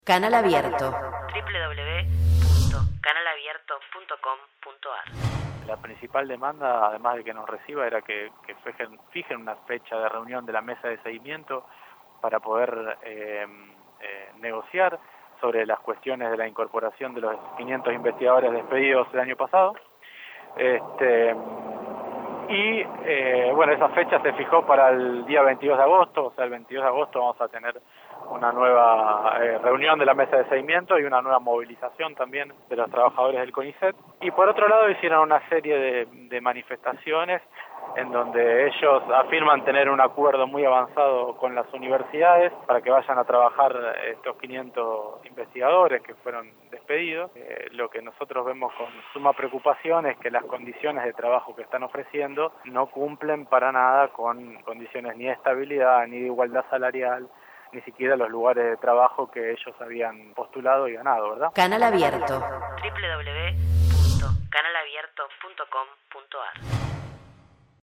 Canal Abierto. www.canalabierto.com.ar. La principal demanda, además de que nos reciba, era que fijen una fecha de reunión de la mesa de seguimiento para poder negociar sobre las cuestiones de la incorporación de los 500 investigadores despedidos el año pasado. Bueno, esa fecha se fijó para el día 22 de agosto, o sea, el 22 de agosto vamos a tener una nueva reunión de la mesa de seguimiento y una nueva movilización también de los trabajadores del CONICET. Y por otro lado hicieron una serie de manifestaciones en donde ellos afirman tener un acuerdo muy avanzado con las universidades para que vayan a trabajar estos 500 investigadores que fueron despedidos. Lo que nosotros vemos con suma preocupación es que las condiciones de trabajo que están ofreciendo no cumplen para nada con condiciones ni de estabilidad, ni de igualdad salarial, ni siquiera los lugares de trabajo que ellos habían postulado y ganado, ¿verdad? Canal Abierto. www.canalabierto.com.ar.